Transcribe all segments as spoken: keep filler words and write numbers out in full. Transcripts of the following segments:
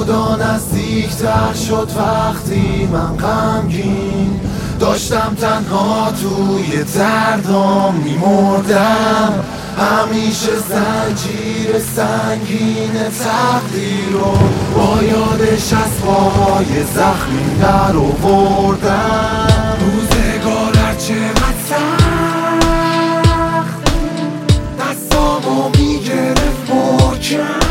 خدا نزدیکتر شد وقتی من غمگین داشتم تنها توی دردام میمردم. همیشه زنجیر سنگین تقدیر رو با یادش از پاهای زخمی در آوردم. روزگار هرچقدر سخت دستامو میگرفت محکم.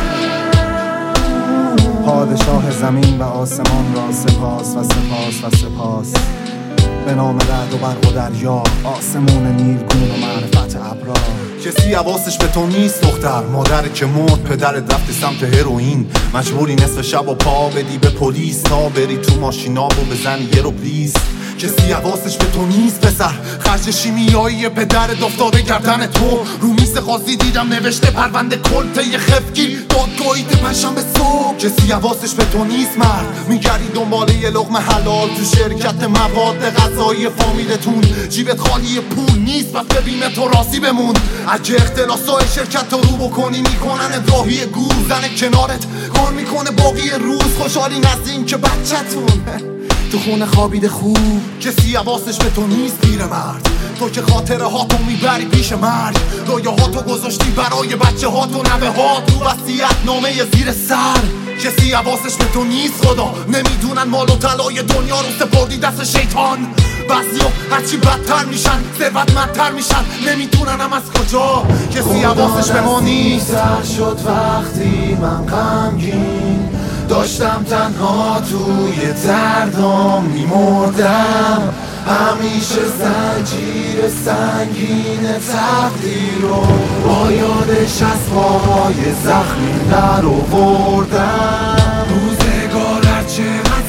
پادشاه زمین و آسمان را سپاس و سپاس و سپاس. به نام رعد و برق و دریا، آسمون نیلگون و معرفت ابرار. کسی حواسش به تو نیست دختر، مادری که مرد، پدرت رفتی سمت هروئین. مجبوری نصف شب و پا بدی به پلیس تا بری تو ماشینا و بزنی یه رو پلیز. کسی حواسش به تو نیست پسر، خرج شیمیایی پدرت افتاده گردن تو. رو میز قاضی دیدم نوشته پرونده کلته خفگی دادگاهی پنجشنبه صبح. کسی حواسش به تو نیست مرد، میگردی دنبال یه لقمه حلال تو شرکت مواد غذایی فامیلتون. جیبت خالی پول نیست پس ببینه تو راضی بمون. اگه اختلاسای شرکت رو رو بکنی میکنن راهی گور. زن کنارت کار میکنه باقی روز، خوشحالی نزدین که بچه‌تون تو خونه خوابیده خوب. کسی حواسش به تو نیست پیرمرد، تو که خاطره ها تو میبری پیش مرگ. رویه ها تو گذاشتی برای بچه ها تو نوه ها تو وصیت نامه زیر سر. کسی حواسش به تو نیست خدا، نمیدونن مال و طلای دنیا رو سپردی دست شیطان. بعضیا هرچی بدتر میشن ثروتمندتر میشن، نمیدونن هم از کجا. کسی حواسش به ما نیست. شد وقتی من غمگین داشتم تنها توی دردام میمردم. همیشه زنجیر سنگین تقدیر رو با یادش از پاهای زخمی در آوردم. روزگار هرچقدر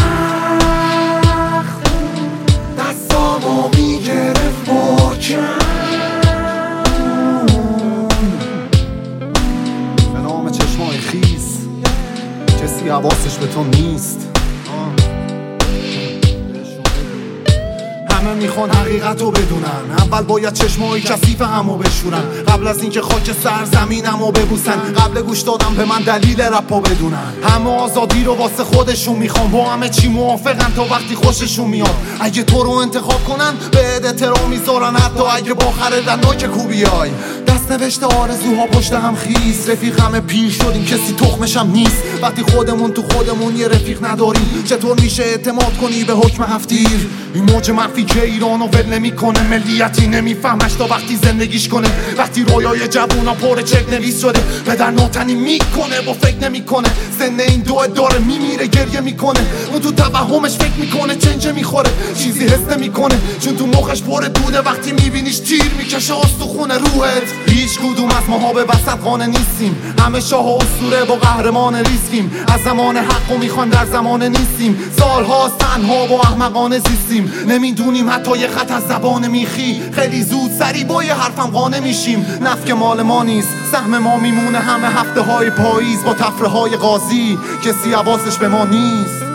سخت دستامو میگرفت محکم. به نام چشمای خیس، کسی حواسش به تو نیست. همه میخوان حقیقت رو بدونن، اول باید چشمای کثیف همو بشورن. قبل از اینکه خاک سرزمینمو ببوسن، قبل گوش دادم به من دلیل رپو بدونن. همه آزادی رو واسه خودشون میخوان، با همه چی موافقن تا وقتی خوششون میاد. اگه تو رو انتخاب کنن به احترام میذارن، حتی اگه با خردن نوک کوبیای. دست نوشته آرزوها پشت هم خیس، رفیق همه پیر شدیم کسی تخمشم نیست. وقتی خودمون تو خودمون یه رفیق نداریم، چطور میشه اعتماد کنی به حکم هفتیر؟ این موج منفی که ایرانو ول نمیکنه، ملیتی نمیفهمش تا وقتی زندگیش کنه. وقتی رویای جوونا پر چک نویس شده، پدر ناتنی میکنه با فکر نمیکنه. سن این دو داره میمیره گریه میکنه، اون تو توهمش فکر میکنه چنجه میخوره. چیزی حس نمیکنه چون تو مخش پر دوده، وقتی میبینیش تیر میکشه استخونه روحت. هیچ کدوم از ماها به وسط خانه نیستیم، همه شاه و اسطوره با قهرمان ریسکیم. از زمان حقو میخوان در زمان نیستیم، سالهاست تنها با احمقانه زیستیم. نمیدونیم حتی یه خط از زبان میخی، خیلی زود سری با یه حرفم قانه میشیم. نفک مال ما نیست، سهم ما میمونه همه هفته های پاییز با تفره های قاضی. کسی حواسش به ما نیست.